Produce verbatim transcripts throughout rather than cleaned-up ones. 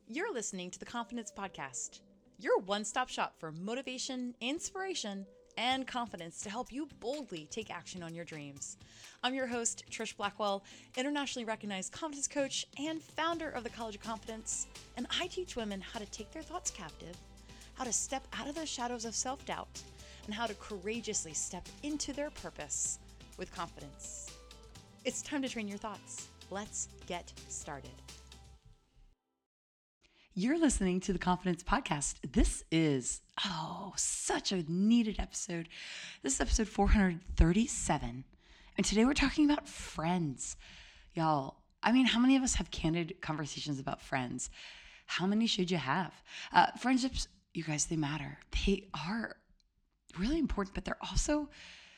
You're listening to the Confidence Podcast, your one-stop shop for motivation, inspiration, and confidence to help you boldly take action on your dreams. I'm your host, Trish Blackwell, internationally recognized confidence coach and founder of the College of Confidence, and I teach women how to take their thoughts captive, how to step out of the shadows of self-doubt, and how to courageously step into their purpose with confidence. It's time to train your thoughts. Let's get started. You're listening to the Confidence Podcast. This is, oh, such a needed episode. This is episode four hundred thirty-seven. And today we're talking about friends. Y'all, I mean, how many of us have candid conversations about friends? How many should you have? Uh, friendships, you guys, they matter. They are really important, but they're also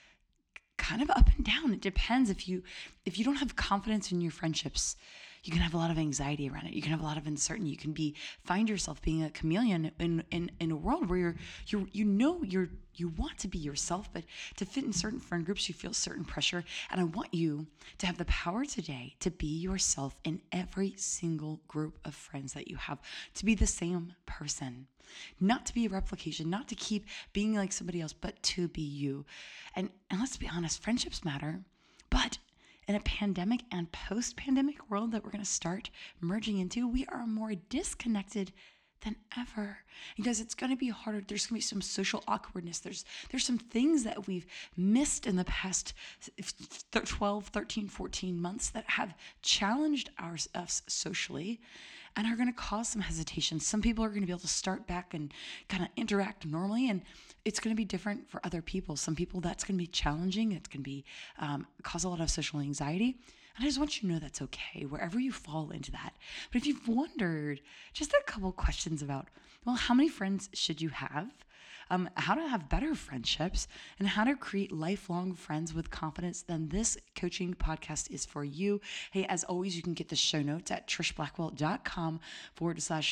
kind of up and down. It depends. If you if you don't have confidence in your friendships, you can have a lot of anxiety around it. You can have a lot of uncertainty. You can be find yourself being a chameleon in in, in a world where you're you you know you're you want to be yourself, but to fit in certain friend groups, you feel certain pressure. And I want you to have the power today to be yourself in every single group of friends that you have, to be the same person, not to be a replication, not to keep being like somebody else, but to be you. And and let's be honest, friendships matter, but in a pandemic and post-pandemic world that we're going to start merging into, we are more disconnected than ever. You guys, it's going to be harder. There's going to be some social awkwardness. There's there's some things that we've missed in the past twelve, thirteen, fourteen months that have challenged our, us socially and are going to cause some hesitation. Some people are going to be able to start back and kind of interact normally, and it's going to be different for other people. Some people, that's going to be challenging. It's going to be um, cause a lot of social anxiety. And I just want you to know that's okay, wherever you fall into that. But if you've wondered, just a couple questions about, well, how many friends should you have? Um, how to have better friendships, and how to create lifelong friends with confidence, then this coaching podcast is for you. Hey, as always, you can get the show notes at trishblackwell.com forward slash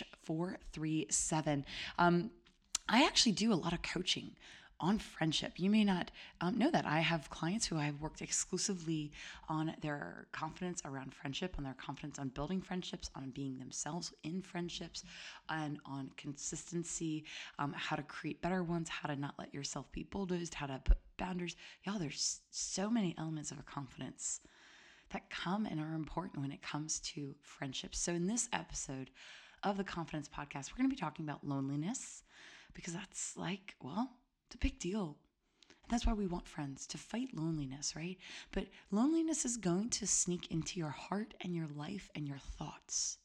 437. Um, I actually do a lot of coaching on friendship. You may not um, know that. I have clients who I've worked exclusively on their confidence around friendship, on their confidence on building friendships, on being themselves in friendships, and on consistency, um, how to create better ones, how to not let yourself be bulldozed, how to put boundaries. Y'all, there's so many elements of a confidence that come and are important when it comes to friendships. So in this episode of the Confidence Podcast, we're going to be talking about loneliness, because that's like, well, it's a big deal. And that's why we want friends, to fight loneliness, right? But loneliness is going to sneak into your heart and your life and your thoughts.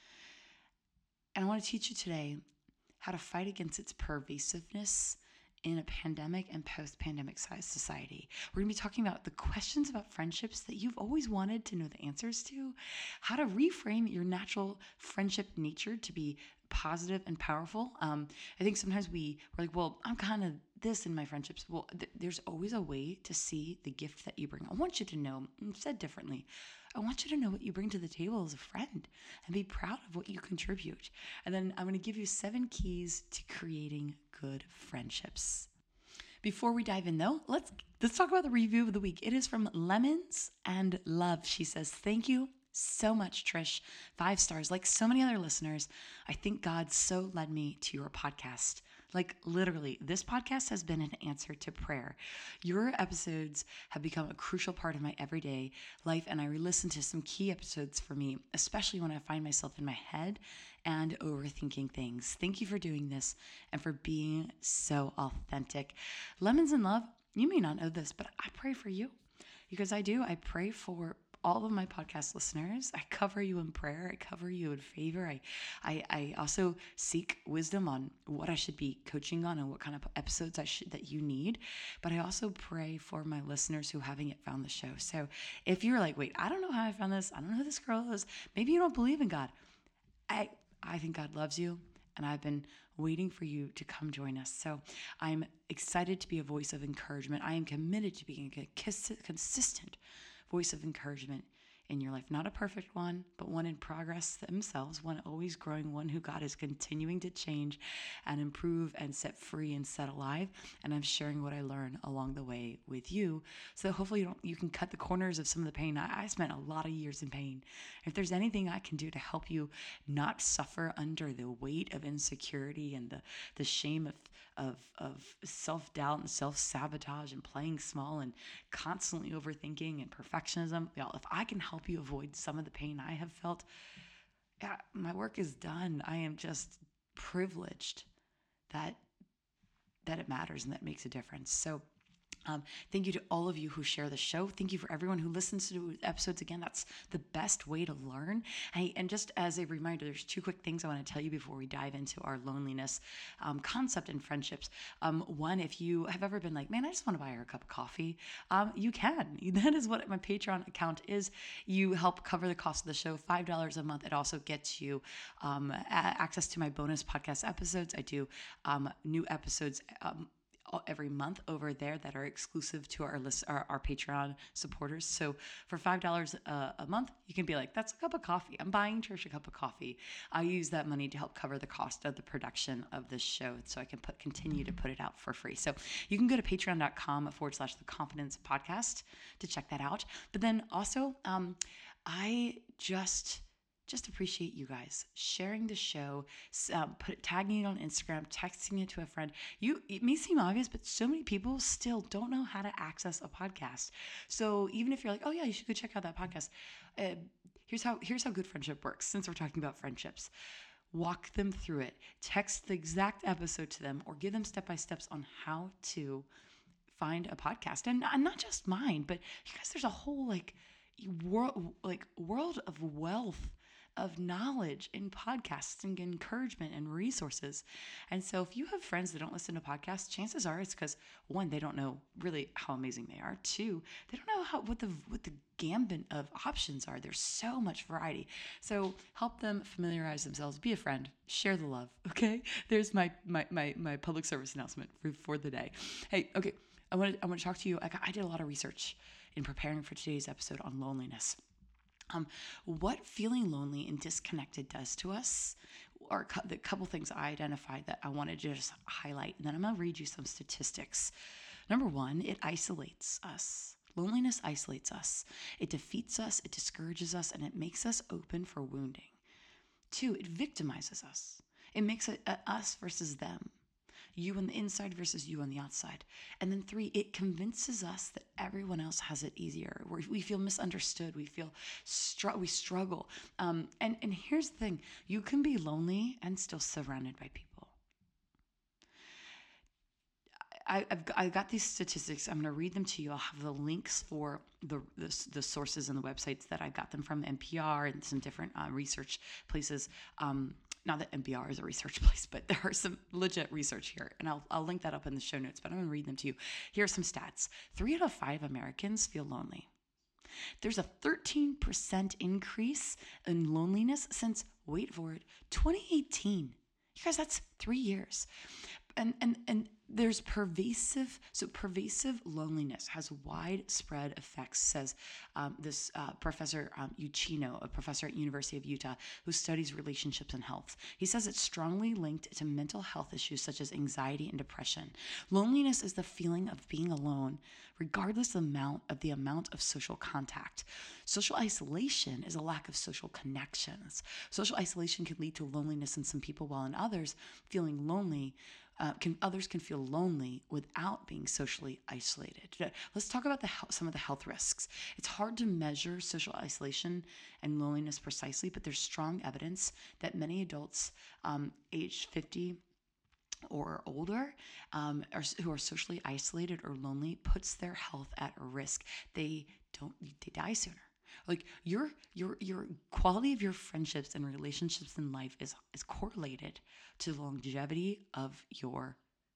And I want to teach you today how to fight against its pervasiveness in a pandemic and post-pandemic society. We're going to be talking about the questions about friendships that you've always wanted to know the answers to, how to reframe your natural friendship nature to be positive and powerful. Um, I think sometimes we, we're like, well, I'm kind of this in my friendships. Well, th- there's always a way to see the gift that you bring. I want you to know, said differently, I want you to know what you bring to the table as a friend and be proud of what you contribute. And then I'm going to give you seven keys to creating good friendships. Before we dive in though, let's let's talk about the review of the week. It is from Lemons and Love. She says, thank you so much, Trish. Five stars. Like so many other listeners, I think God so led me to your podcast. Like literally, this podcast has been an answer to prayer. Your episodes have become a crucial part of my everyday life, and I re-listen to some key episodes for me, especially when I find myself in my head and overthinking things. Thank you for doing this and for being so authentic. Lemons and Love, you may not know this, but I pray for you, because I do. I pray for all of my podcast listeners. I cover you in prayer. I cover you in favor. I, I, I also seek wisdom on what I should be coaching on and what kind of episodes I should that you need. But I also pray for my listeners who haven't yet found the show. So if you're like, wait, I don't know how I found this. I don't know who this girl is. Maybe you don't believe in God. I, I think God loves you, and I've been waiting for you to come join us. So I'm excited to be a voice of encouragement. I am committed to being a consistent voice of encouragement in your life. Not a perfect one, but one in progress themselves, one always growing, one who God is continuing to change and improve and set free and set alive. And I'm sharing what I learn along the way with you. So hopefully you don't, you can cut the corners of some of the pain. I, I spent a lot of years in pain. If there's anything I can do to help you not suffer under the weight of insecurity and the, the shame of, of, of self-doubt and self-sabotage and playing small and constantly overthinking and perfectionism, y'all, if I can help you avoid some of the pain I have felt, yeah, my work is done. I am just privileged that that it matters and that makes a difference. So Um, thank you to all of you who share the show. Thank you for everyone who listens to episodes. Again, that's the best way to learn. Hey, and just as a reminder, there's two quick things I want to tell you before we dive into our loneliness um, concept in friendships. Um, one, if you have ever been like, man, I just want to buy her a cup of coffee, um, you can. That is what my Patreon account is. You help cover the cost of the show, five dollars a month. It also gets you um, a- access to my bonus podcast episodes. I do um, new episodes um, every month over there that are exclusive to our list, our, our Patreon supporters. So for five dollars a, a month, you can be like, that's a cup of coffee. I'm buying Trish a cup of coffee. I use that money to help cover the cost of the production of this show so I can put continue to put it out for free. So you can go to patreon.com forward slash the confidence podcast to check that out. But then also, um, I just... Just appreciate you guys sharing the show, um, put tagging it on Instagram, texting it to a friend. You, it may seem obvious, but so many people still don't know how to access a podcast. So even if you're like, oh yeah, you should go check out that podcast. Uh, here's how here's how good friendship works. Since we're talking about friendships, walk them through it. Text the exact episode to them, or give them step by steps on how to find a podcast, and, and not just mine, but you guys, there's a whole like world like world of wealth of knowledge in podcasts and encouragement and resources. And so if you have friends that don't listen to podcasts, chances are it's because one, they don't know really how amazing they are. Two, they don't know how what the what the gambit of options are. There's so much variety. So help them familiarize themselves, be a friend, share the love. Okay. There's my my my, my public service announcement for, for the day. Hey, okay. I want to I want to talk to you. I, got, I did a lot of research in preparing for today's episode on loneliness. Um, what feeling lonely and disconnected does to us are the couple things I identified that I wanted to just highlight. And then I'm going to read you some statistics. Number one, it isolates us. Loneliness isolates us. It defeats us, it discourages us, and it makes us open for wounding. Two, it victimizes us. It makes it uh, us versus them. You on the inside versus you on the outside. And then three, it convinces us that everyone else has it easier. We're, we feel misunderstood. We feel, str- we struggle. Um, and, and here's the thing, you can be lonely and still surrounded by people. I, I've got, I got these statistics. I'm going to read them to you. I'll have the links for the, the, the sources and the websites that I got them from, N P R and some different uh, research places. Um, Not that N P R is a research place, but there are some legit research here. And I'll, I'll link that up in the show notes, but I'm going to read them to you. Here are some stats. Three out of five Americans feel lonely. There's a thirteen percent increase in loneliness since, wait for it, twenty eighteen. You guys, that's three years. And, and, and there's pervasive, so pervasive loneliness has widespread effects, says um, this uh, Professor um, Uchino, a professor at University of Utah, who studies relationships and health. He says it's strongly linked to mental health issues such as anxiety and depression. Loneliness is the feeling of being alone, regardless of the amount of the amount of social contact. Social isolation is a lack of social connections. Social isolation can lead to loneliness in some people, while in others, feeling lonely Uh, can others can feel lonely without being socially isolated. Let's talk about the some of the health risks. It's hard to measure social isolation and loneliness precisely, but there's strong evidence that many adults um, aged fifty or older um, are, who are socially isolated or lonely puts their health at risk. They don't they die sooner. Like your your your quality of your friendships and relationships in life is is correlated to the longevity of your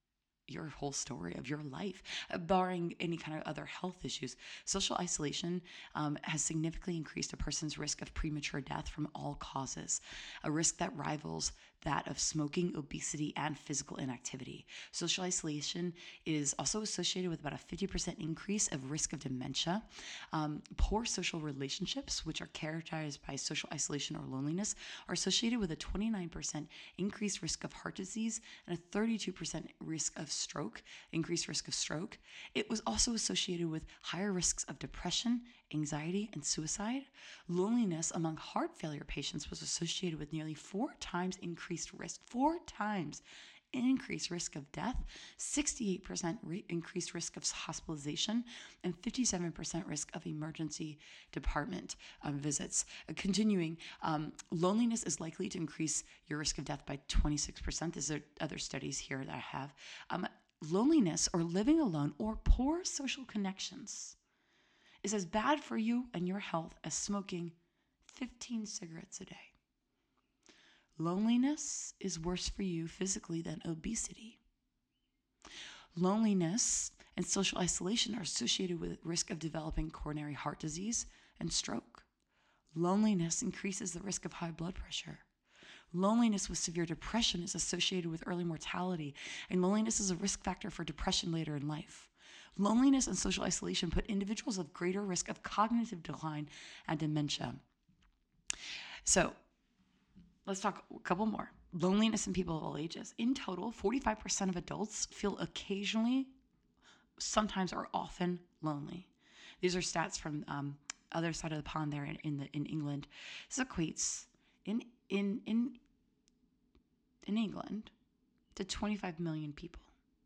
your whole story of your life, uh, barring any kind of other health issues. Social isolation um, has significantly increased a person's risk of premature death from all causes, a risk that rivals that of smoking, obesity, and physical inactivity. Social isolation is also associated with about a fifty percent increase of risk of dementia. Um, poor social relationships, which are characterized by social isolation or loneliness, are associated with a twenty-nine percent increased risk of heart disease and a thirty-two percent risk of stroke, increased risk of stroke. It was also associated with higher risks of depression, anxiety, and suicide. Loneliness among heart failure patients was associated with nearly four times increased risk, four times increased risk of death, sixty-eight percent re- increased risk of hospitalization, and fifty-seven percent risk of emergency department um, visits. Uh, continuing, um, loneliness is likely to increase your risk of death by twenty-six percent. These are other studies here that I have. Um, loneliness or living alone or poor social connections is as bad for you and your health as smoking fifteen cigarettes a day. Loneliness is worse for you physically than obesity. Loneliness and social isolation are associated with risk of developing coronary heart disease and stroke. Loneliness increases the risk of high blood pressure. Loneliness with severe depression is associated with early mortality, and loneliness is a risk factor for depression later in life. Loneliness and social isolation put individuals at greater risk of cognitive decline and dementia. So, let's talk a couple more. Loneliness in people of all ages. In total, forty-five percent of adults feel occasionally, sometimes or often lonely. These are stats from um, other side of the pond there in, in, the, in England. This equates in, in, in, in England to twenty-five million people.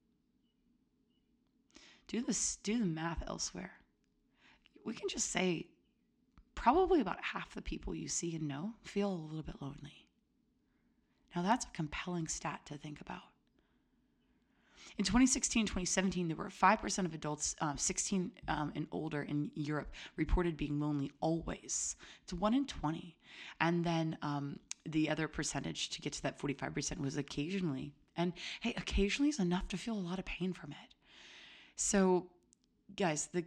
Do this, do the math elsewhere. We can just say probably about half the people you see and know feel a little bit lonely. Now that's a compelling stat to think about. In twenty sixteen, twenty seventeen, there were five percent of adults um, sixteen um, and older in Europe reported being lonely always. It's one in twenty. And then um, the other percentage to get to that forty-five percent was occasionally. And hey, occasionally is enough to feel a lot of pain from it. So guys, the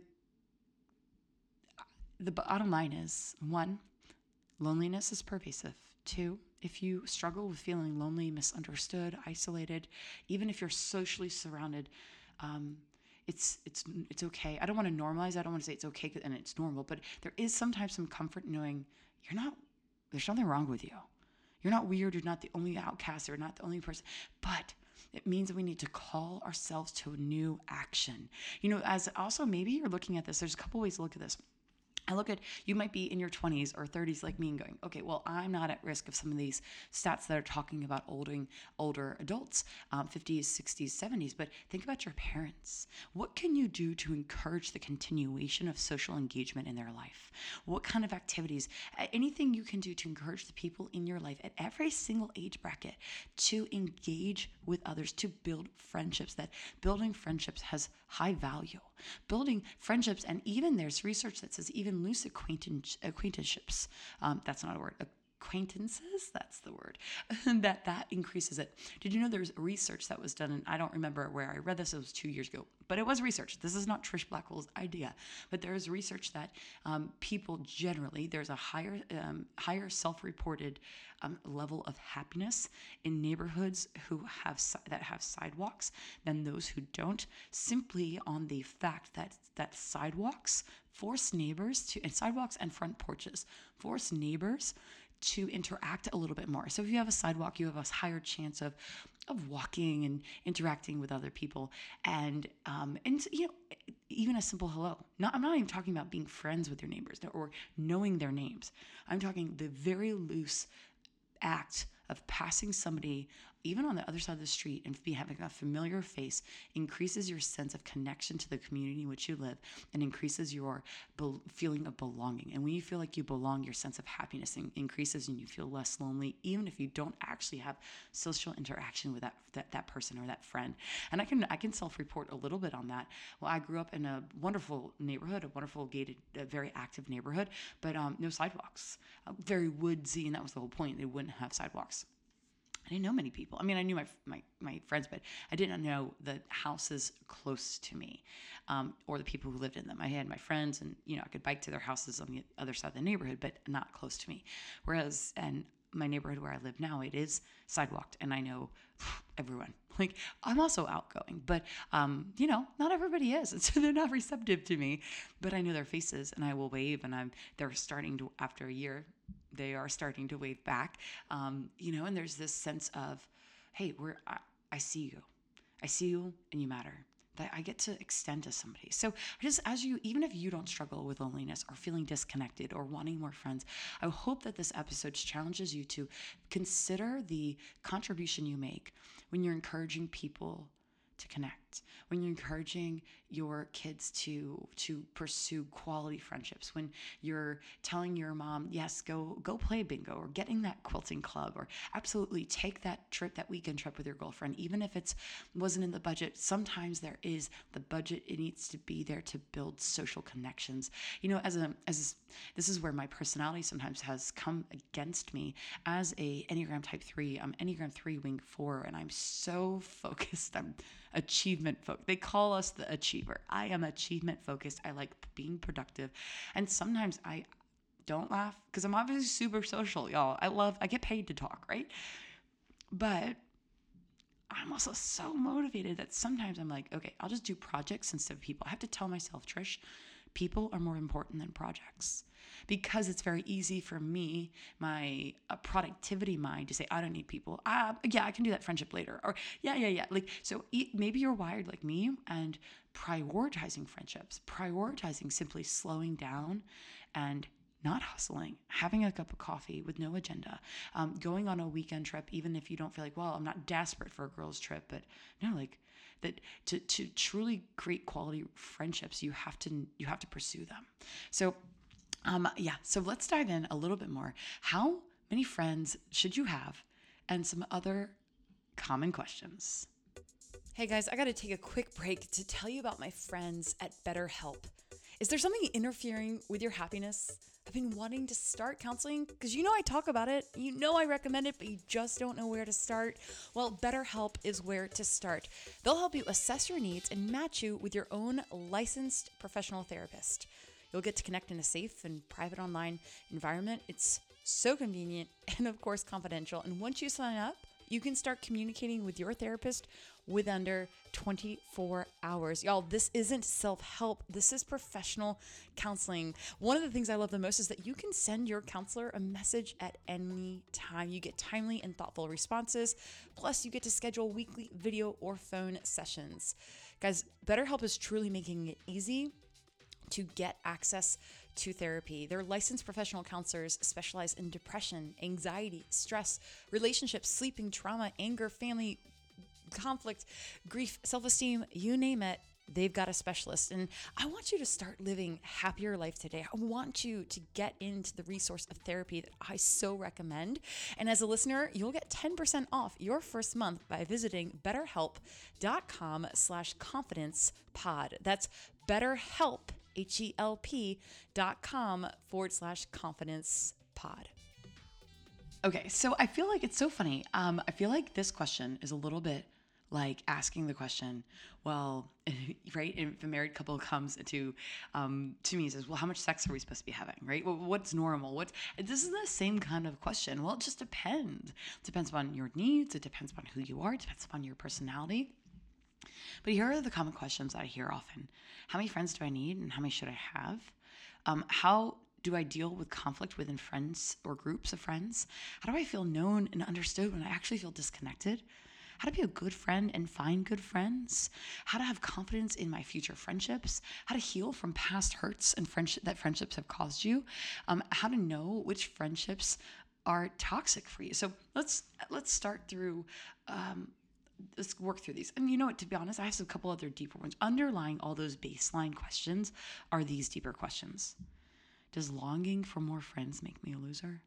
the bottom line is, one, loneliness is pervasive. Two, if you struggle with feeling lonely, misunderstood, isolated, even if you're socially surrounded, um, it's it's it's okay. I don't want to normalize. I don't want to say it's okay and it's normal, but there is sometimes some comfort in knowing you're not. There's nothing wrong with you. You're not weird. You're not the only outcast. You're not the only person. But it means that we need to call ourselves to a new action. You know, as also maybe you're looking at this. There's a couple ways to look at this. I look at, you might be in your twenties or thirties like me and going, okay, well, I'm not at risk of some of these stats that are talking about older, older adults, um, fifties, sixties, seventies, but think about your parents. What can you do to encourage the continuation of social engagement in their life? What kind of activities, anything you can do to encourage the people in your life at every single age bracket to engage with others, to build friendships, that building friendships has high value. Building friendships, and even there's research that says even loose acquaintance, acquaintanceships, um, that's not a word, acquaintances, that's the word, that that increases it. Did you know there's research that was done, and I don't remember where I read this, it was two years ago, but it was research. This is not Trish Blackwell's idea, but there is research that um, people generally, there's a higher um, higher self-reported um, level of happiness in neighborhoods who have that have sidewalks than those who don't, simply on the fact that that sidewalks force neighbors to, and sidewalks and front porches force neighbors to interact a little bit more. So if you have a sidewalk, you have a higher chance of of walking and interacting with other people, and um, and you know, even a simple hello. Not, I'm not even talking about being friends with your neighbors or knowing their names. I'm talking the very loose act of passing somebody, even on the other side of the street, and be having a familiar face increases your sense of connection to the community in which you live and increases your be- feeling of belonging. And when you feel like you belong, your sense of happiness in- increases and you feel less lonely, even if you don't actually have social interaction with that, that that person or that friend. And I can I can self-report a little bit on that. Well, I grew up in a wonderful neighborhood, a wonderful gated, a very active neighborhood, but um, no sidewalks. Uh, very woodsy, and that was the whole point. They wouldn't have sidewalks. I didn't know many people. I mean, I knew my my, my friends, but I didn't know the houses close to me, um, or the people who lived in them. I had my friends, and you know, I could bike to their houses on the other side of the neighborhood, but not close to me. Whereas, and my neighborhood where I live now, it is sidewalked, and I know everyone. Like, I'm also outgoing, but um, you know, not everybody is, and so they're not receptive to me. But I know their faces, and I will wave, and I'm. They're starting to, after a year, they are starting to wave back. Um, you know, and there's this sense of, hey, we're. I, I see you, I see you, and you matter. That I get to extend to somebody. So just as you, even if you don't struggle with loneliness or feeling disconnected or wanting more friends, I hope that this episode challenges you to consider the contribution you make when you're encouraging people to connect, when you're encouraging your kids to to pursue quality friendships, when you're telling your mom, yes, go go play bingo, or getting that quilting club, or absolutely take that trip, that weekend trip with your girlfriend, even if it's wasn't in the budget. Sometimes there is the budget. It needs to be there to build social connections. You know, as a as this is where my personality sometimes has come against me as a Enneagram Type three. I'm Enneagram three Wing four, and I'm so focused. I'm achievement focused. They call us the achiever. I am achievement focused. I like being productive. And sometimes I don't laugh because I'm obviously super social, y'all. I love, I get paid to talk, right? But I'm also so motivated that sometimes I'm like, okay, I'll just do projects instead of people. I have to tell myself, Trish, people are more important than projects, because it's very easy for me, my uh, productivity mind, to say, I don't need people. Uh, yeah, I can do that friendship later. Or yeah, yeah, yeah. Like, so e- maybe you're wired like me and prioritizing friendships, prioritizing simply slowing down and not hustling, having a cup of coffee with no agenda, um, going on a weekend trip, even if you don't feel like, well, I'm not desperate for a girl's trip, but no, like that to, to truly create quality friendships, you have to, you have to pursue them. So, um, yeah, so let's dive in a little bit more. How many friends should you have? And some other common questions. Hey guys, I got to take a quick break to tell you about my friends at BetterHelp. Is there something interfering with your happiness? I've been wanting to start counseling because you know I talk about it, you know I recommend it, but you just don't know where to start. Well, BetterHelp is where to start. They'll help you assess your needs and match you with your own licensed professional therapist. You'll get to connect in a safe and private online environment. It's so convenient and of course confidential. And once you sign up, you can start communicating with your therapist with under twenty-four hours. Y'all, this isn't self-help. This is professional counseling. One of the things I love the most is that you can send your counselor a message at any time. You get timely and thoughtful responses. Plus, you get to schedule weekly video or phone sessions. Guys, BetterHelp is truly making it easy to get access to therapy. Their licensed professional counselors specialize in depression, anxiety, stress, relationships, sleeping, trauma, anger, family, conflict, grief, self-esteem, you name it. They've got a specialist. And I want you to start living a happier life today. I want you to get into the resource of therapy that I so recommend. And as a listener, you'll get ten percent off your first month by visiting betterhelp.com slash confidence pod. That's BetterHelp, H-E-L-P dot com forward slash confidence pod. Okay, so I feel like it's so funny. Um, I feel like this question is a little bit like asking the question, well, right? If a married couple comes to um, to me and says, well, how much sex are we supposed to be having, right? Well, what's normal? What's this is the same kind of question. Well, it just depends. It depends upon your needs. It depends upon who you are. It depends upon your personality. But here are the common questions that I hear often. How many friends do I need and how many should I have? Um, how do I deal with conflict within friends or groups of friends? How do I feel known and understood when I actually feel disconnected? How to be a good friend and find good friends? How to have confidence in my future friendships? How to heal from past hurts and friendship that friendships have caused you? Um, how to know which friendships are toxic for you? So let's let's start through. Um, let's work through these. And you know what? To be honest, I have a couple other deeper ones. Underlying all those baseline questions are these deeper questions. Does longing for more friends make me a loser?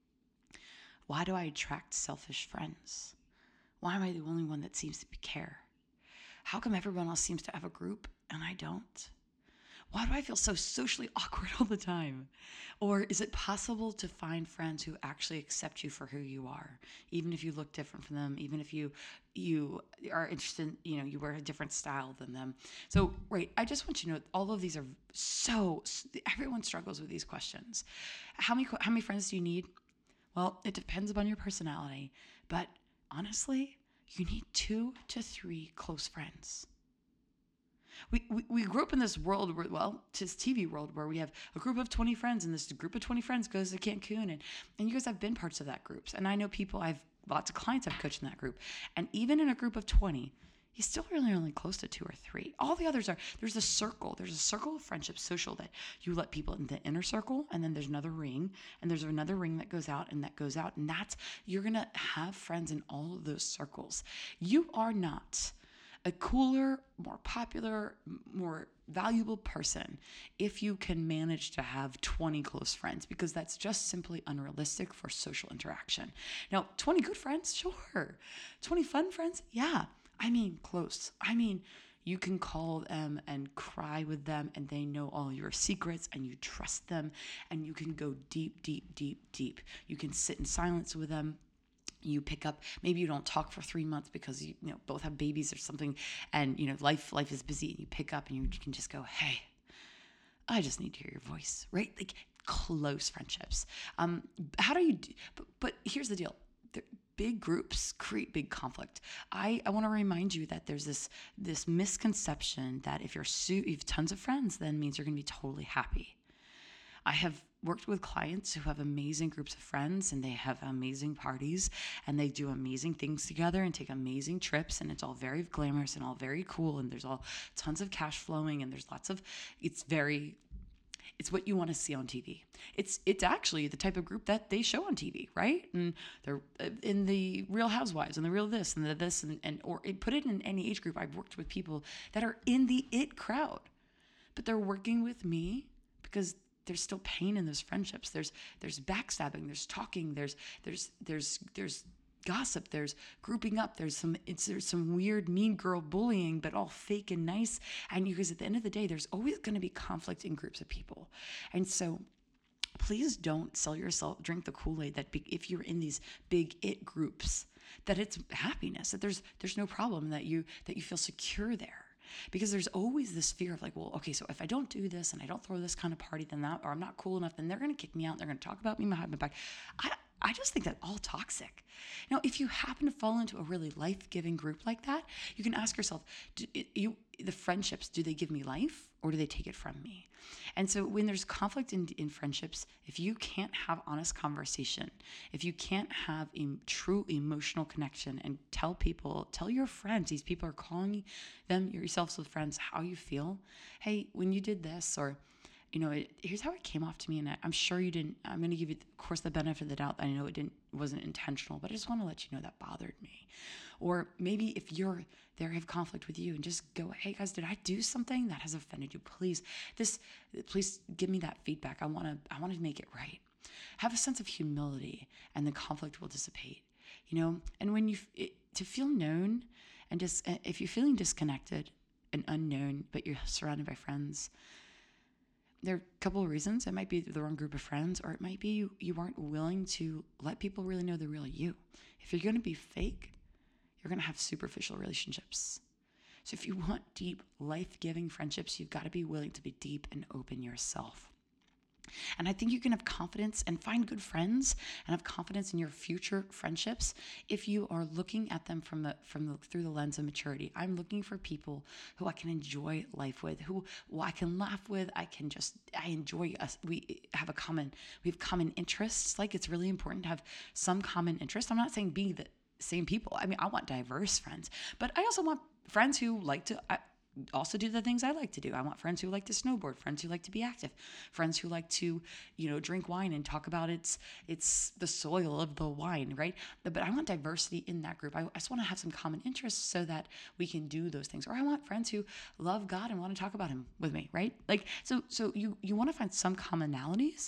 Why do I attract selfish friends? Why am I the only one that seems to care? How come everyone else seems to have a group and I don't? Why do I feel so socially awkward all the time? Or is it possible to find friends who actually accept you for who you are, even if you look different from them, even if you you are interested, you know, you wear a different style than them? So, right, I just want you to know all of these are so, everyone struggles with these questions. How many how many friends do you need? Well, it depends upon your personality, but honestly, you need two to three close friends. We, we, we grew up in this world where, well, this T V world where we have a group of twenty friends, and this group of twenty friends goes to Cancun, and, and you guys have been parts of that groups. And I know people, I've lots of clients I've coached in that group. And even in a group of twenty, he's still really only close to two or three. All the others are, there's a circle. There's a circle of friendship social that you let people in the inner circle, and then there's another ring, and there's another ring that goes out and that goes out. And that's, you're going to have friends in all of those circles. You are not a cooler, more popular, more valuable person if you can manage to have twenty close friends, because that's just simply unrealistic for social interaction. Now, twenty good friends, sure. twenty fun friends, yeah. I mean, close. I mean, you can call them and cry with them, and they know all your secrets, and you trust them, and you can go deep, deep, deep, deep. You can sit in silence with them. You pick up, maybe you don't talk for three months because you, you know, both have babies or something, and you know life life is busy, and you pick up and you can just go, hey, I just need to hear your voice, right? Like close friendships. Um, how do you do, but, but here's the deal. They're, big groups create big conflict. I, I want to remind you that there's this this misconception that if you're su- you have tons of friends, then means you're going to be totally happy. I have worked with clients who have amazing groups of friends, and they have amazing parties, and they do amazing things together and take amazing trips, and it's all very glamorous and all very cool, and there's all tons of cash flowing, and there's lots of, it's very, it's what you want to see on T V. It's it's actually the type of group that they show on T V, right? And they're in the Real Housewives and the Real this and the this and, and or put it in any age group. I've worked with people that are in the it crowd, but they're working with me because there's still pain in those friendships. There's there's backstabbing. There's talking. There's there's there's there's gossip. There's grouping up. There's some it's there's some weird mean girl bullying, but all fake and nice. And you guys, at the end of the day, there's always going to be conflict in groups of people. And so, please don't sell yourself, drink the Kool-Aid that be, if you're in these big it groups, that it's happiness. That there's there's no problem that you that you feel secure there. Because there's always this fear of like, well, okay, so if I don't do this and I don't throw this kind of party, then that, or I'm not cool enough, then they're going to kick me out. And they're going to talk about me behind my back. I, I just think that's all toxic. Now, if you happen to fall into a really life-giving group like that, you can ask yourself, do, you, the friendships, do they give me life or do they take it from me? And so when there's conflict in, in friendships, if you can't have honest conversation, if you can't have a true emotional connection and tell people, tell your friends, these people are calling them, yourselves with friends, how you feel. Hey, when you did this, or you know, it, here's how it came off to me, and I, I'm sure you didn't. I'm going to give you, of course, the benefit of the doubt. I know it didn't, wasn't intentional, but I just want to let you know that bothered me. Or maybe if you're there, have conflict with you, and just go, hey guys, did I do something that has offended you? Please, this, please give me that feedback. I want to, I want to make it right. Have a sense of humility, and the conflict will dissipate. You know, and when you it, to feel known, and just if you're feeling disconnected and unknown, but you're surrounded by friends. There are a couple of reasons. It might be the wrong group of friends, or it might be you, you aren't willing to let people really know the real you. If you're going to be fake, you're going to have superficial relationships. So if you want deep, life-giving friendships, you've got to be willing to be deep and open yourself. And I think you can have confidence and find good friends and have confidence in your future friendships if you are looking at them from the from the through the lens of maturity. I'm looking for people who I can enjoy life with, who, who I can laugh with. I can just I enjoy us. We have a common we have common interests. Like, it's really important to have some common interest. I'm not saying be the same people. I mean, I want diverse friends, but I also want friends who like to. I, also do the things I like to do. I want friends who like to snowboard, friends who like to be active, friends who like to, you know, drink wine and talk about its it's the soil of the wine, right? But I want diversity in that group. I, I just want to have some common interests so that we can do those things. Or I want friends who love God and want to talk about him with me, right? Like, so so you you want to find some commonalities,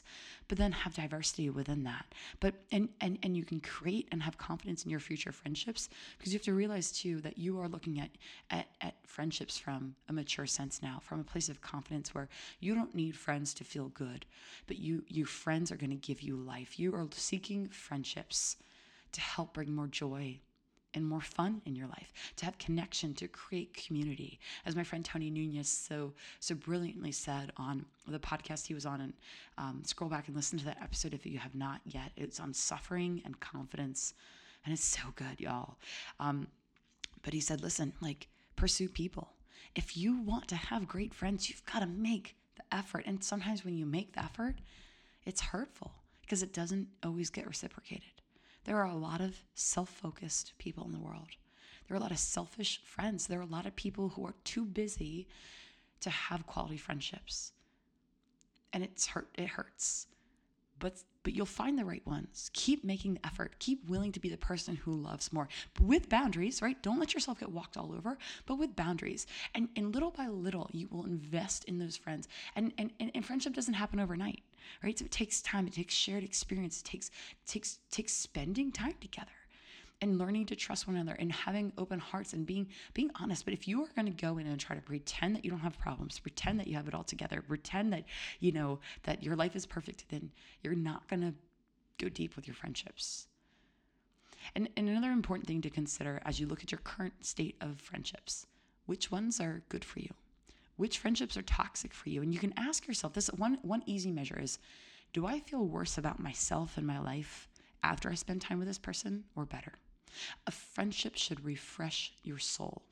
but then have diversity within that. But and and and you can create and have confidence in your future friendships, because you have to realize too that you are looking at at at friendships from a mature sense now, from a place of confidence where you don't need friends to feel good, but you you friends are going to give you life. You are seeking friendships to help bring more joy and more fun in your life, to have connection, to create community. As my friend Tony Nunez so so brilliantly said on the podcast he was on, and um, scroll back and listen to that episode if you have not yet. It's on suffering and confidence, and it's so good, y'all. Um, but he said, listen, like, pursue people. If you want to have great friends, you've got to make the effort. And sometimes when you make the effort, it's hurtful because it doesn't always get reciprocated. There are a lot of self-focused people in the world. There are a lot of selfish friends. There are a lot of people who are too busy to have quality friendships. And it's hurt, it hurts. But but you'll find the right ones. Keep making the effort. Keep willing to be the person who loves more. But with boundaries, right? Don't let yourself get walked all over, but with boundaries. And and little by little, you will invest in those friends. And and, and, and friendship doesn't happen overnight, right? So it takes time. It takes shared experience. It takes takes takes spending time together and learning to trust one another and having open hearts and being being honest. But if you are going to go in and try to pretend that you don't have problems, pretend that you have it all together, pretend that, you know, that your life is perfect, then you're not going to go deep with your friendships. And, and another important thing to consider as you look at your current state of friendships, which ones are good for you? Which friendships are toxic for you? And you can ask yourself this. One, one easy measure is, do I feel worse about myself and my life after I spend time with this person, or better? A friendship should refresh your soul.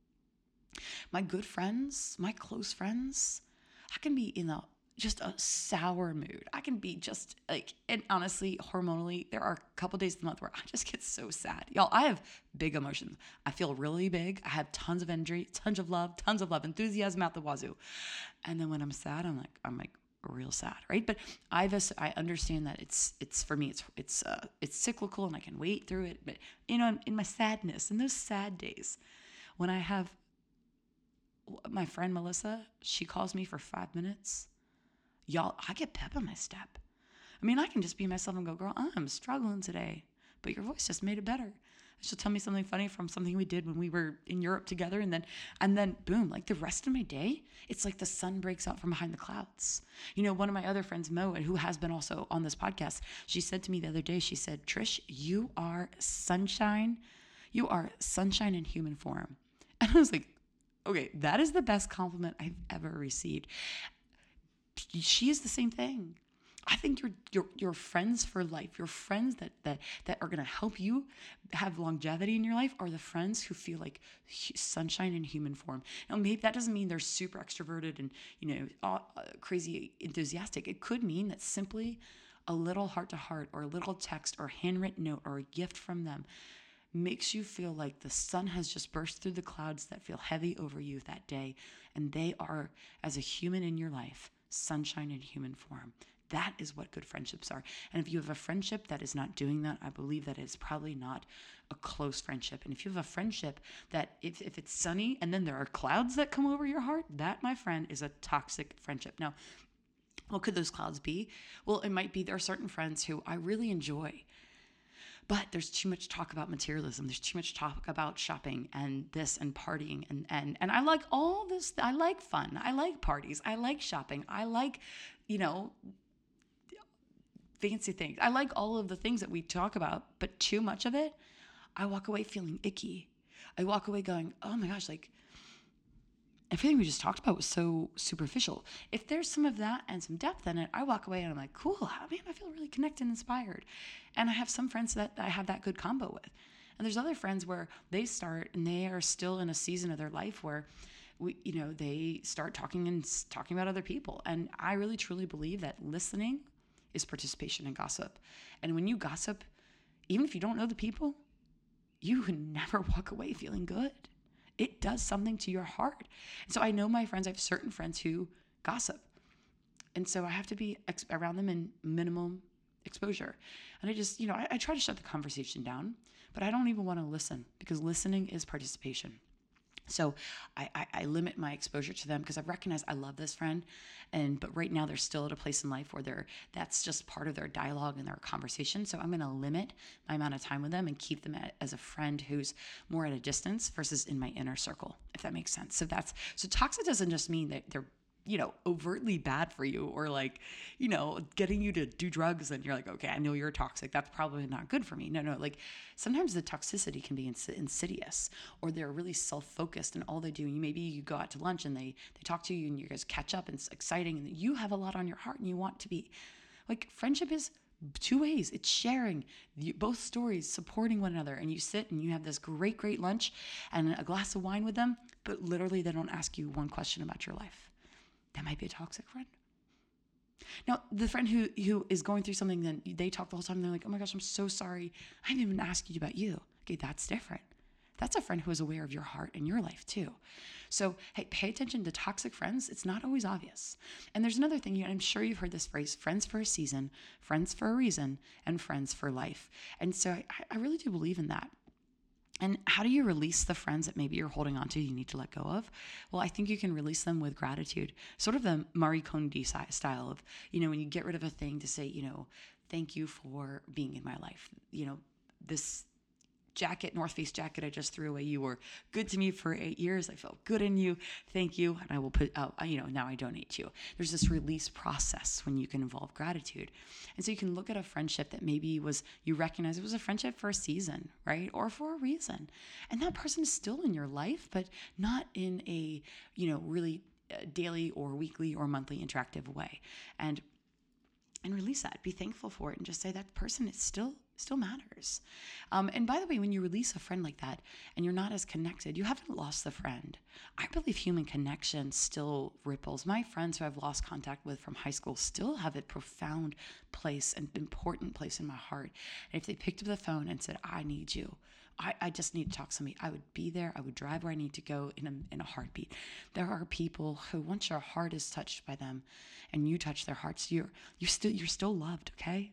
My good friends, my close friends, I can be in a just a sour mood. I can be just like, and honestly, hormonally, there are a couple days of the month where I just get so sad. Y'all, I have big emotions. I feel really big. I have tons of energy, tons of love, tons of love, enthusiasm out the wazoo. And then when I'm sad, I'm like, I'm like, real sad, right? But I've I understand that it's it's for me it's it's uh, it's cyclical, and I can wait through it. But you know, in, in my sadness, in those sad days, when I have my friend Melissa, she calls me for five minutes, y'all, I get pep in my step. I mean, I can just be myself and go, girl, I'm struggling today, but your voice just made it better. She'll tell me something funny from something we did when we were in Europe together. And then, and then boom, like the rest of my day, it's like the sun breaks out from behind the clouds. You know, one of my other friends, Mo, who has been also on this podcast, she said to me the other day, she said, Trish, you are sunshine. You are sunshine in human form. And I was like, okay, that is the best compliment I've ever received. She is the same thing. I think your your your friends for life, your friends that that that are going to help you have longevity in your life, are the friends who feel like sunshine in human form. Now, maybe that doesn't mean they're super extroverted and, you know, all, uh, crazy enthusiastic. It could mean that simply a little heart to heart, or a little text, or handwritten note, or a gift from them makes you feel like the sun has just burst through the clouds that feel heavy over you that day, and they are, as a human in your life, sunshine in human form. That is what good friendships are. And if you have a friendship that is not doing that, I believe that it's probably not a close friendship. And if you have a friendship that if, if it's sunny and then there are clouds that come over your heart, that, my friend, is a toxic friendship. Now, what could those clouds be? Well, it might be there are certain friends who I really enjoy, but there's too much talk about materialism. There's too much talk about shopping and this and partying. And, and, and I like all this. I like fun. I like parties. I like shopping. I like, you know, fancy things. I like all of the things that we talk about, but too much of it, I walk away feeling icky. I walk away going, oh my gosh, like everything we just talked about was so superficial. If there's some of that and some depth in it, I walk away and I'm like, cool, man, I feel really connected and inspired. And I have some friends that I have that good combo with. And there's other friends where they start and they are still in a season of their life where we, you know, they start talking and talking about other people. And I really truly believe that listening is participation in gossip. And when you gossip, even if you don't know the people, you can never walk away feeling good. It does something to your heart. And so I know my friends, I have certain friends who gossip. And so I have to be ex- around them in minimum exposure. And I just, you know, I, I try to shut the conversation down, but I don't even want to listen, because listening is participation. So I, I, I limit my exposure to them because I recognize I love this friend, and but right now they're still at a place in life where they're that's just part of their dialogue and their conversation. So I'm going to limit my amount of time with them and keep them at, as a friend who's more at a distance versus in my inner circle, if that makes sense. So that's so toxic doesn't just mean that they're you know, overtly bad for you or like, you know, getting you to do drugs and you're like, okay, I know you're toxic. That's probably not good for me. No, no. Like sometimes the toxicity can be ins- insidious or they're really self-focused and all they do, you maybe you go out to lunch and they, they talk to you and you guys catch up and it's exciting and you have a lot on your heart and you want to be like friendship is two ways. It's sharing you, both stories, supporting one another. And you sit and you have this great, great lunch and a glass of wine with them, but literally they don't ask you one question about your life. That might be a toxic friend. Now, the friend who who is going through something, then they talk the whole time. And they're like, oh my gosh, I'm so sorry. I haven't even asked you about you. Okay, that's different. That's a friend who is aware of your heart and your life too. So, hey, pay attention to toxic friends. It's not always obvious. And there's another thing, I'm sure you've heard this phrase, friends for a season, friends for a reason, and friends for life. And so I, I really do believe in that. And how do you release the friends that maybe you're holding on to, you need to let go of? Well, I think you can release them with gratitude, sort of the Marie Kondo style of, you know, when you get rid of a thing to say, you know, thank you for being in my life. You know, this jacket, North Face jacket I just threw away. You were good to me for eight years. I felt good in you. Thank you. And I will put out, you know, now I donate to you. There's this release process when you can involve gratitude. And so you can look at a friendship that maybe was, you recognize it was a friendship for a season, right? Or for a reason. And that person is still in your life, but not in a, you know, really daily or weekly or monthly interactive way. And and release that, be thankful for it and just say that person is still still matters. Um, and by the way, when you release a friend like that and you're not as connected, you haven't lost the friend. I believe human connection still ripples. My friends who I've lost contact with from high school still have a profound place, an important place in my heart. And if they picked up the phone and said, I need you, I, I just need to talk to somebody, I would be there. I would drive where I need to go in a, in a heartbeat. There are people who, once your heart is touched by them and you touch their hearts, you're, you're still, you're still loved. Okay.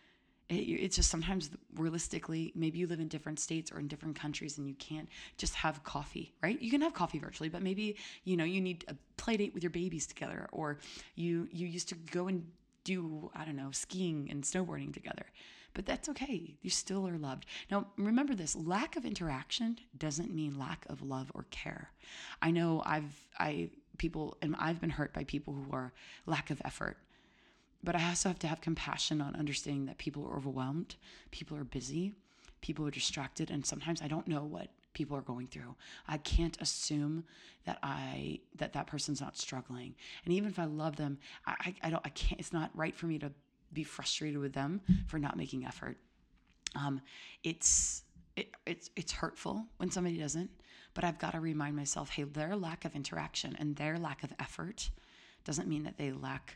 It's just sometimes realistically, maybe you live in different states or in different countries and you can't just have coffee, right? You can have coffee virtually, but maybe, you know, you need a play date with your babies together, or you, you used to go and do, I don't know, skiing and snowboarding together, but that's okay. You still are loved. Now, remember this, lack of interaction doesn't mean lack of love or care. I know I've, I, people, and I've been hurt by people who are lack of effort. But I also have to have compassion on understanding that people are overwhelmed, people are busy, people are distracted, and sometimes I don't know what people are going through. I can't assume that I that that person's not struggling. And even if I love them, I, I, I don't I can't. It's not right for me to be frustrated with them for not making effort. Um, it's it, it's it's hurtful when somebody doesn't. But I've got to remind myself, hey, their lack of interaction and their lack of effort doesn't mean that they lack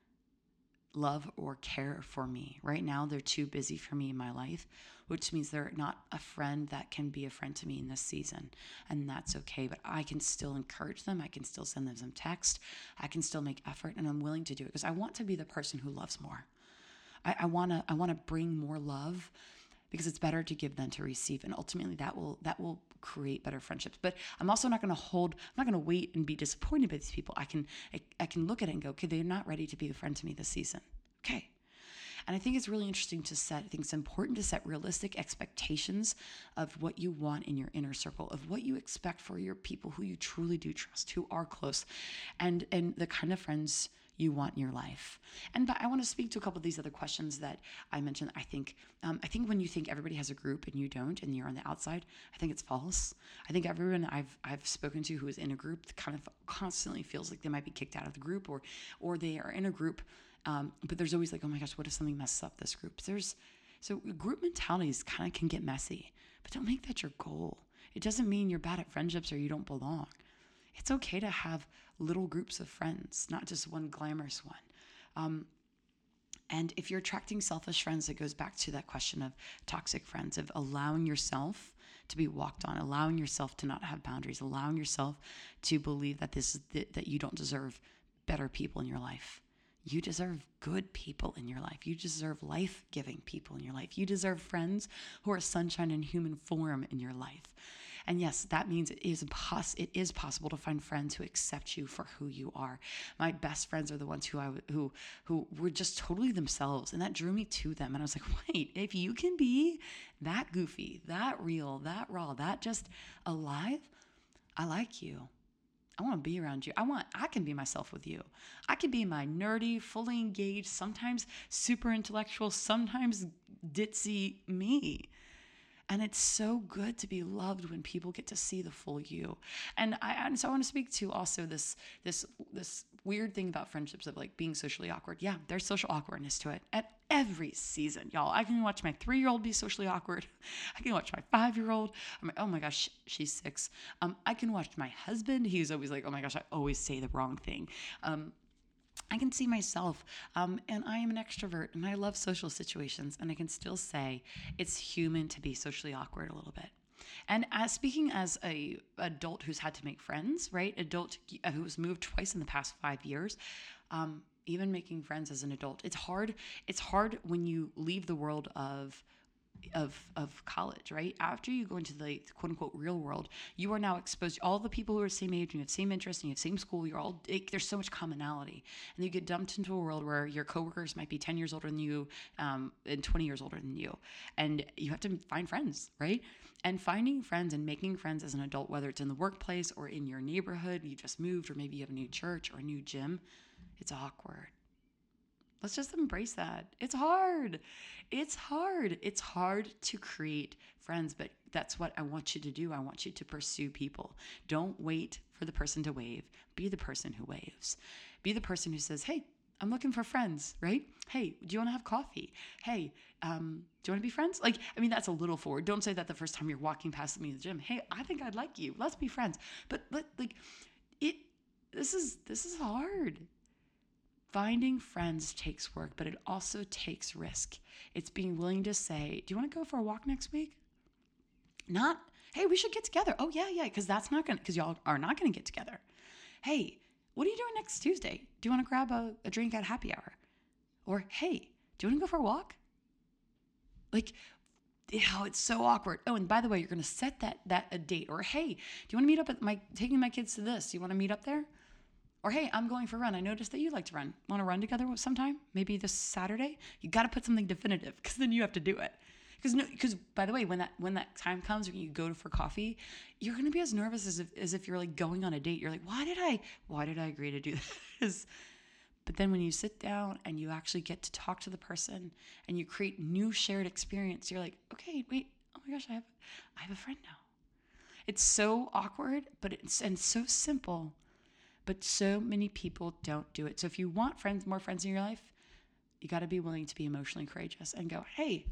love or care for me. Right now, they're too busy for me in my life, which means they're not a friend that can be a friend to me in this season. And that's okay, but I can still encourage them. I can still send them some text. I can still make effort, and I'm willing to do it because I want to be the person who loves more. I, I want to I want to bring more love because it's better to give than to receive. And ultimately that will that will create better friendships. But I'm also not going to hold, I'm not going to wait and be disappointed by these people. I can I, I can look at it and go, okay, they're not ready to be a friend to me this season. Okay. And I think it's really interesting to set, I think it's important to set realistic expectations of what you want in your inner circle, of what you expect for your people who you truly do trust, who are close, and, and the kind of friends you want in your life. And but I want to speak to a couple of these other questions that I mentioned. I think um, I think when you think everybody has a group and you don't, and you're on the outside, I think it's false. I think everyone I've I've spoken to who is in a group kind of constantly feels like they might be kicked out of the group, or or they are in a group, um, but there's always like, oh my gosh, what if something messes up this group? There's so group mentalities kind of can get messy, but don't make that your goal. It doesn't mean you're bad at friendships or you don't belong. It's okay to have little groups of friends, not just one glamorous one. Um, and if you're attracting selfish friends, it goes back to that question of toxic friends, of allowing yourself to be walked on, allowing yourself to not have boundaries, allowing yourself to believe that this is th- that you don't deserve better people in your life. You deserve good people in your life. You deserve life-giving people in your life. You deserve friends who are sunshine in human form in your life. And yes, that means it is pos- it is possible to find friends who accept you for who you are. My best friends are the ones who I who who were just totally themselves, and that drew me to them. And I was like, wait, if you can be that goofy, that real, that raw, that just alive, I like you. I want to be around you. I want, I can be myself with you. I can be my nerdy, fully engaged, sometimes super intellectual, sometimes ditzy me. And it's so good to be loved when people get to see the full you. And I, and so I want to speak to also this, this, this weird thing about friendships of like being socially awkward. Yeah, there's social awkwardness to it at every season, y'all. I can watch my three-year-old be socially awkward. I can watch my five-year-old. I'm like, oh my gosh, she's six. Um, I can watch my husband. He's always like, oh my gosh, I always say the wrong thing. Um, I can see myself, um, and I am an extrovert, and I love social situations, and I can still say it's human to be socially awkward a little bit. And as speaking as a adult who's had to make friends, right? Adult who's moved twice in the past five years, um, even making friends as an adult, it's hard. It's hard when you leave the world of of of college, right? After you go into the quote unquote real world, you are now exposed to all the people who are the same age and you have same interests and you have same school. You're all, it, there's so much commonality, and you get dumped into a world where your coworkers might be ten years older than you, um, and twenty years older than you, and you have to find friends, right? And finding friends and making friends as an adult, whether it's in the workplace or in your neighborhood, you just moved, or maybe you have a new church or a new gym, it's awkward. Let's just embrace that. It's hard. It's hard. It's hard to create friends, but that's what I want you to do. I want you to pursue people. Don't wait for the person to wave. Be the person who waves. Be the person who says, hey, I'm looking for friends, right? Hey, do you want to have coffee? Hey, um, do you want to be friends? Like, I mean, that's a little forward. Don't say that the first time you're walking past me in the gym. Hey, I think I'd like you. Let's be friends. But, but like, it, this is, this is hard. Finding friends takes work, but it also takes risk. It's being willing to say, do you want to go for a walk next week? Not, hey, we should get together. Oh, yeah, yeah, because that's not going to, because y'all are not going to get together. Hey, what are you doing next Tuesday? Do you want to grab a, a drink at happy hour? Or, hey, do you want to go for a walk? Like, oh, it's so awkward. Oh, and by the way, you're going to set that, that a date. Or, hey, do you want to meet up at my, taking my kids to this? Do you want to meet up there? Or, hey, I'm going for a run. I noticed that you like to run. Want to run together sometime? Maybe this Saturday? You got to put something definitive, because then you have to do it. Because, no, because by the way, when that when that time comes when you go for coffee, you're going to be as nervous as if, as if you're like going on a date. You're like, why did I why did I agree to do this? But then when you sit down and you actually get to talk to the person and you create new shared experience, you're like, okay, wait, oh my gosh, I have I have a friend now. It's so awkward, but it's and so simple. But so many people don't do it. So if you want friends, more friends in your life, you got to be willing to be emotionally courageous and go, hey,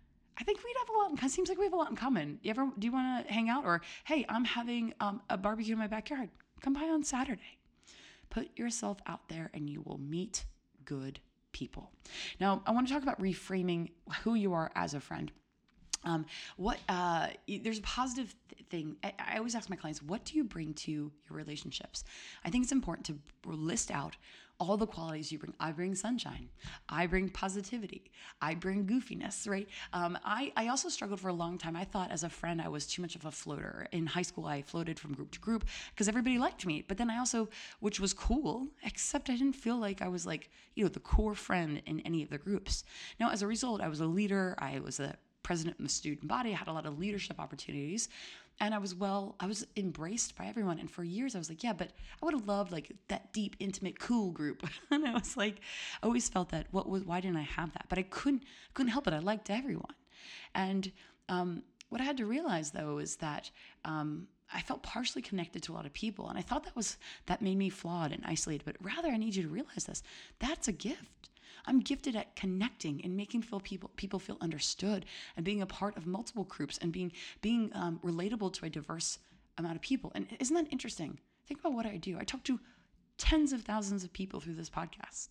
I think we'd have a lot in common. Seems like we have a lot in common. You ever, do you want to hang out? Or, hey, I'm having um, a barbecue in my backyard. Come by on Saturday. Put yourself out there and you will meet good people. Now, I want to talk about reframing who you are as a friend. Um, what uh, there's a positive th- thing. I, I always ask my clients, what do you bring to your relationships? I think it's important to list out all the qualities you bring. I bring sunshine. I bring positivity. I bring goofiness, right? Um, I, I also struggled for a long time. I thought as a friend, I was too much of a floater. In high school, I floated from group to group because everybody liked me. But then I also, which was cool, except I didn't feel like I was like, you know, the core friend in any of the groups. Now, as a result, I was a leader. I was a president of the student body. I had a lot of leadership opportunities, and I was well, I was embraced by everyone. And for years I was like, yeah, but I would have loved like that deep, intimate, cool group. And I was like, I always felt that what was, why didn't I have that? But I couldn't, couldn't help it. I liked everyone. And um, what I had to realize though, is that um, I felt partially connected to a lot of people. And I thought that was, that made me flawed and isolated, but rather I need you to realize this, that's a gift. I'm gifted at connecting and making feel people people feel understood and being a part of multiple groups and being being um, relatable to a diverse amount of people. And isn't that interesting? Think about what I do. I talk to tens of thousands of people through this podcast,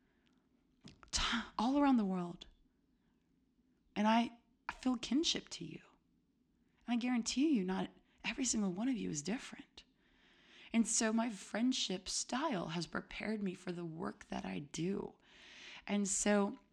all around the world, and I, I feel kinship to you. And I guarantee you, not every single one of you is different. And so my friendship style has prepared me for the work that I do. And so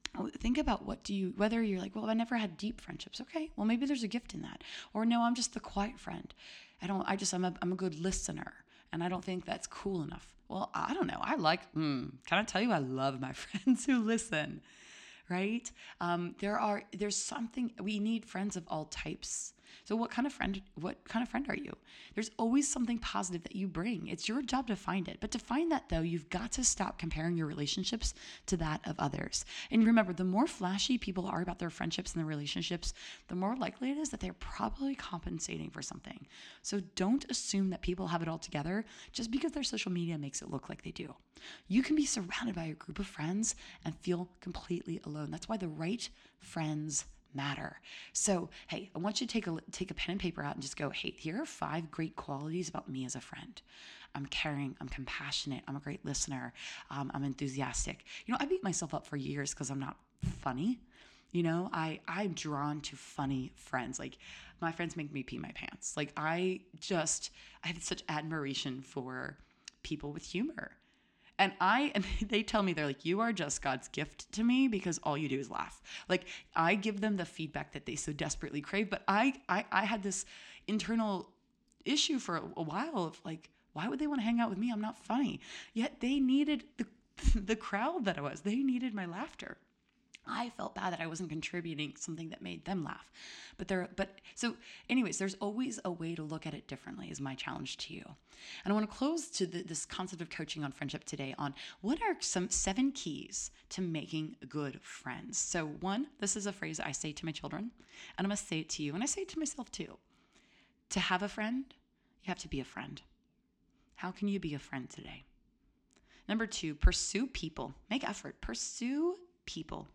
think about what do you, whether you're like, well, I never had deep friendships. Okay, well, maybe there's a gift in that. Or no, I'm just the quiet friend. I don't, I just, I'm a, I'm a good listener and I don't think that's cool enough. Well, I don't know. I like, hmm, can I tell you, I love my friends who listen, right? Um, there are, there's something, we need friends of all types. So what kind of friend, what kind of friend are you? There's always something positive that you bring. It's your job to find it. But to find that though, you've got to stop comparing your relationships to that of others. And remember, the more flashy people are about their friendships and their relationships, the more likely it is that they're probably compensating for something. So don't assume that people have it all together just because their social media makes it look like they do. You can be surrounded by a group of friends and feel completely alone. That's why the right friends matter. So, hey, I want you to take a take a pen and paper out and just go, hey, here are five great qualities about me as a friend. I'm caring, I'm compassionate, I'm a great listener, um, I'm enthusiastic. You know, I beat myself up for years because I'm not funny. You know, I, I'm drawn to funny friends. Like my friends make me pee my pants. Like I just, I have such admiration for people with humor. And I, and they tell me, they're like, you are just God's gift to me because all you do is laugh. Like I give them the feedback that they so desperately crave. But I, I, I had this internal issue for a, a while of like, why would they want to hang out with me? I'm not funny. Yet they needed the, the crowd that I was. They needed my laughter. I felt bad that I wasn't contributing something that made them laugh. But there, but so anyways, there's always a way to look at it differently is my challenge to you. And I want to close to the, this concept of coaching on friendship today on what are some seven keys to making good friends. So one, this is a phrase I say to my children and I'm going to say it to you and I say it to myself too. To have a friend, you have to be a friend. How can you be a friend today? Number two, pursue people. Make effort. Pursue people.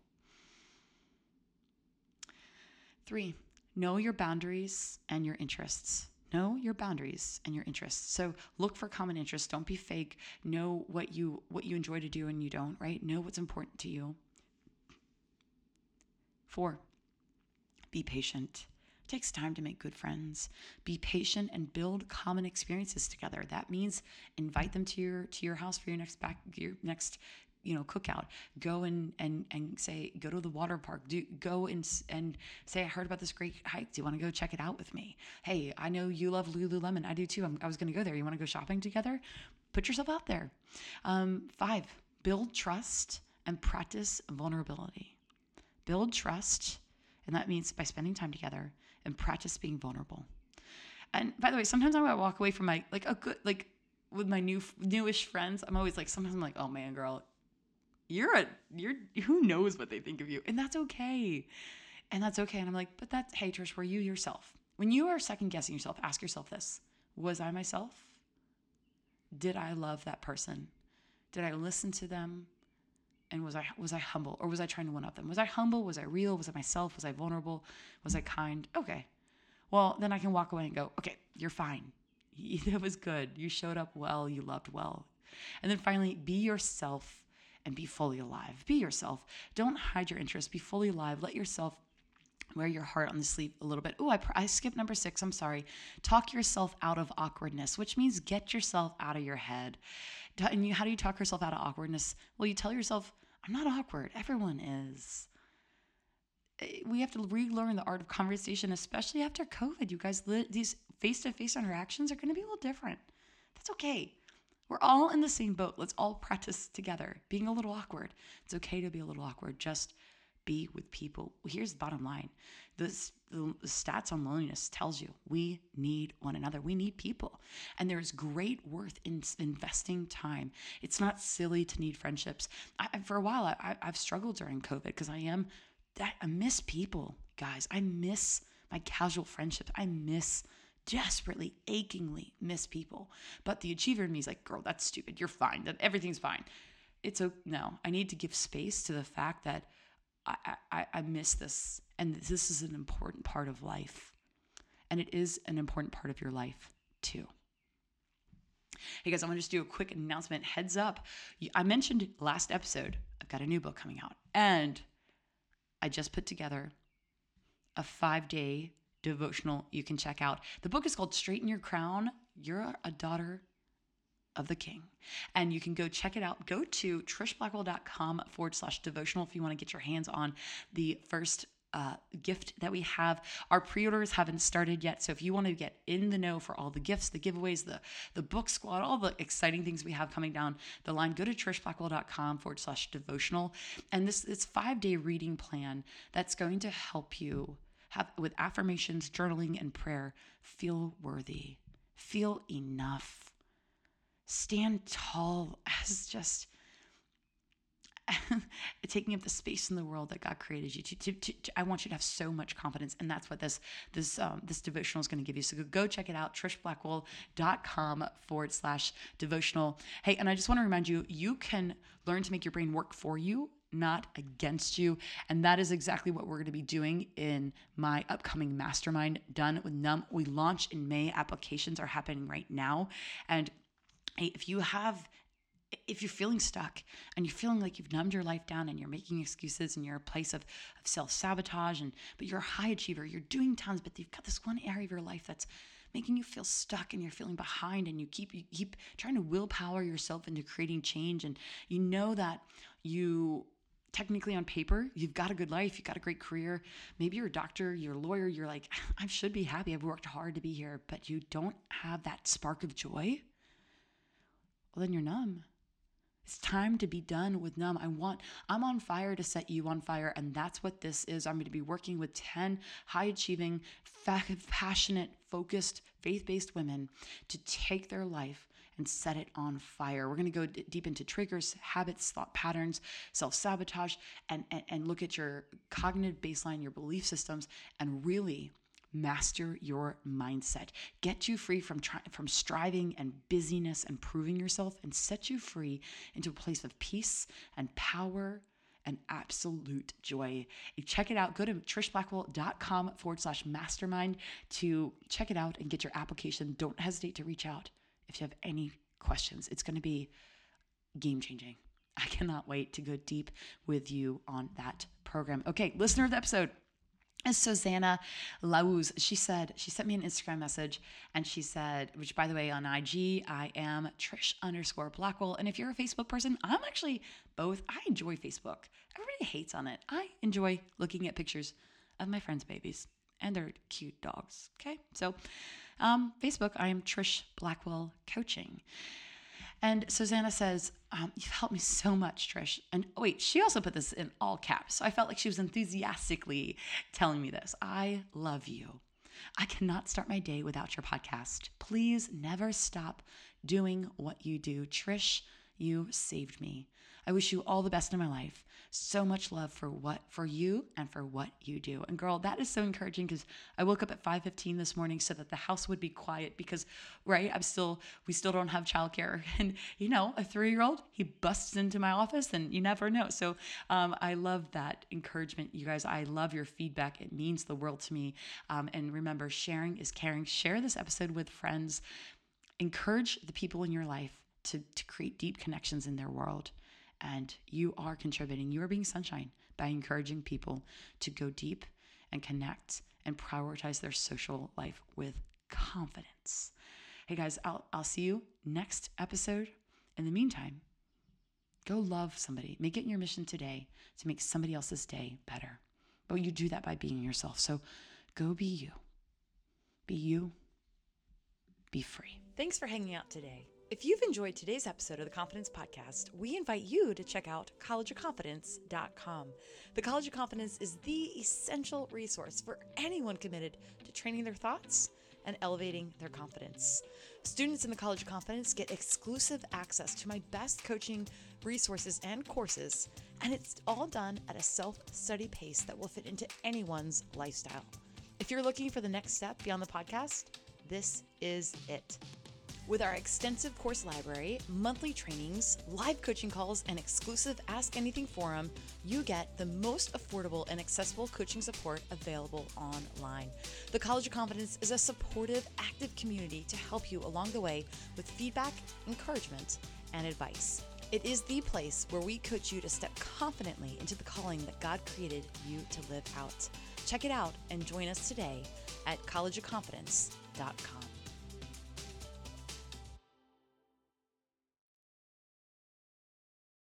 Three, know your boundaries and your interests. Know your boundaries and your interests. So look for common interests. Don't be fake. Know what you what you enjoy to do and you don't, right? Know what's important to you. Four, be patient. It takes time to make good friends. Be patient and build common experiences together. That means invite them to your to your house for your next back your next you know, cookout. Go and and and say, go to the water park. Do go and and say, I heard about this great hike. Do you want to go check it out with me? Hey, I know you love Lululemon. I do too. I'm, I was going to go there. You want to go shopping together? Put yourself out there. Um, five, build trust and practice vulnerability. Build trust, and that means by spending time together and practice being vulnerable. And by the way, sometimes I might walk away from my like a good like with my new newish friends. I'm always like, sometimes I'm like, oh man, girl. You're a, you're, who knows what they think of you? And that's okay. And that's okay. And I'm like, but that's, hey, Trish, were you yourself? When you are second guessing yourself, ask yourself this. Was I myself? Did I love that person? Did I listen to them? And was I, was I humble or was I trying to one up them? Was I humble? Was I real? Was I myself? Was I vulnerable? Was I kind? Okay. Well, then I can walk away and go, okay, you're fine. That was good. You showed up well. You loved well. And then finally, be yourself. And be fully alive. Be yourself. Don't hide your interests. Be fully alive. Let yourself wear your heart on the sleeve a little bit. Oh, I, I skipped number six. I'm sorry. Talk yourself out of awkwardness, which means get yourself out of your head. And you, how do you talk yourself out of awkwardness? Well, you tell yourself, I'm not awkward. Everyone is. We have to relearn the art of conversation, especially after COVID. You guys, these face-to-face interactions are going to be a little different. That's okay. We're all in the same boat. Let's all practice together. Being a little awkward. It's okay to be a little awkward. Just be with people. Here's the bottom line. This, the stats on loneliness tells you we need one another. We need people. And there's great worth in investing time. It's not silly to need friendships. I, for a while, I, I've struggled during COVID because I am, I miss people, guys. I miss my casual friendships. I miss desperately, achingly miss people. But the achiever in me is like, girl, that's stupid. You're fine. That everything's fine. It's a no. I need to give space to the fact that I, I I miss this, and this is an important part of life, and it is an important part of your life too. Hey guys, I want to just do a quick announcement. Heads up, I mentioned last episode I've got a new book coming out, and I just put together a five-day devotional you can check out. The book is called Straighten Your Crown. You're a daughter of the King. And you can go check it out. Go to trishblackwell.com forward slash devotional if you want to get your hands on the first uh, gift that we have. Our pre-orders haven't started yet. So if you want to get in the know for all the gifts, the giveaways, the, the book squad, all the exciting things we have coming down the line, go to trishblackwell.com forward slash devotional. And this, this five-day reading plan that's going to help you have, with affirmations, journaling, and prayer, feel worthy, feel enough. Stand tall as just taking up the space in the world that God created you to, to, to, to. I want you to have so much confidence, and that's what this this um, this devotional is going to give you. So go, go check it out, trishblackwell.com forward slash devotional. Hey, and I just want to remind you, you can learn to make your brain work for you, not against you. And that is exactly what we're going to be doing in my upcoming mastermind, Done with Numb. We launch in May. Applications are happening right now. And hey, if you have, if you're feeling stuck and you're feeling like you've numbed your life down and you're making excuses and you're a place of, of self-sabotage, and but you're a high achiever, you're doing tons, but you've got this one area of your life that's making you feel stuck and you're feeling behind, and you keep you keep trying to willpower yourself into creating change, and you know that you technically on paper, you've got a good life, you've got a great career. Maybe you're a doctor, you're a lawyer, you're like, I should be happy, I've worked hard to be here, but you don't have that spark of joy. Well, then you're numb. It's time to be done with numb. I want, I'm on fire to set you on fire. And that's what this is. I'm going to be working with ten high achieving, fa- passionate, focused, faith-based women to take their life and set it on fire. We're going to go d- deep into triggers, habits, thought patterns, self-sabotage, and, and, and look at your cognitive baseline, your belief systems, and really master your mindset. Get you free from try- from striving and busyness and proving yourself, and set you free into a place of peace and power and absolute joy. You check it out. Go to trishblackwell.com forward slash mastermind to check it out and get your application. Don't hesitate to reach out if you have any questions. It's going to be game changing. I cannot wait to go deep with you on that program. Okay, listener of the episode is Susanna Lauz. She said, she sent me an Instagram message, and she said, which by the way, on I G, I am Trish underscore Blackwell. And if you're a Facebook person, I'm actually both. I enjoy Facebook. Everybody hates on it. I enjoy looking at pictures of my friends' babies and their cute dogs. Okay. So, um, Facebook, I am Trish Blackwell Coaching. And Susanna says, um, you've helped me so much, Trish. And oh, wait, she also put this in all caps. So I felt like she was enthusiastically telling me this. I love you. I cannot start my day without your podcast. Please never stop doing what you do. Trish, you saved me. I wish you all the best in my life. So much love for what for you and for what you do. And girl, that is so encouraging, because I woke up at five fifteen this morning so that the house would be quiet, because right, I'm still we still don't have childcare, and you know, a three-year-old, he busts into my office, and you never know. So um, I love that encouragement, you guys. I love your feedback. It means the world to me. Um, and remember, sharing is caring. Share this episode with friends. Encourage the people in your life to to create deep connections in their world. And you are contributing. You are being sunshine by encouraging people to go deep and connect and prioritize their social life with confidence. Hey guys, I'll I'll see you next episode. In the meantime, go love somebody. Make it your mission today to make somebody else's day better. But you do that by being yourself. So go be you. Be you. Be free. Thanks for hanging out today. If you've enjoyed today's episode of the Confidence Podcast, we invite you to check out college of confidence dot com. The College of Confidence is the essential resource for anyone committed to training their thoughts and elevating their confidence. Students in the College of Confidence get exclusive access to my best coaching resources and courses, and it's all done at a self-study pace that will fit into anyone's lifestyle. If you're looking for the next step beyond the podcast, this is it. With our extensive course library, monthly trainings, live coaching calls, and exclusive Ask Anything forum, you get the most affordable and accessible coaching support available online. The College of Confidence is a supportive, active community to help you along the way with feedback, encouragement, and advice. It is the place where we coach you to step confidently into the calling that God created you to live out. Check it out and join us today at college of confidence dot com.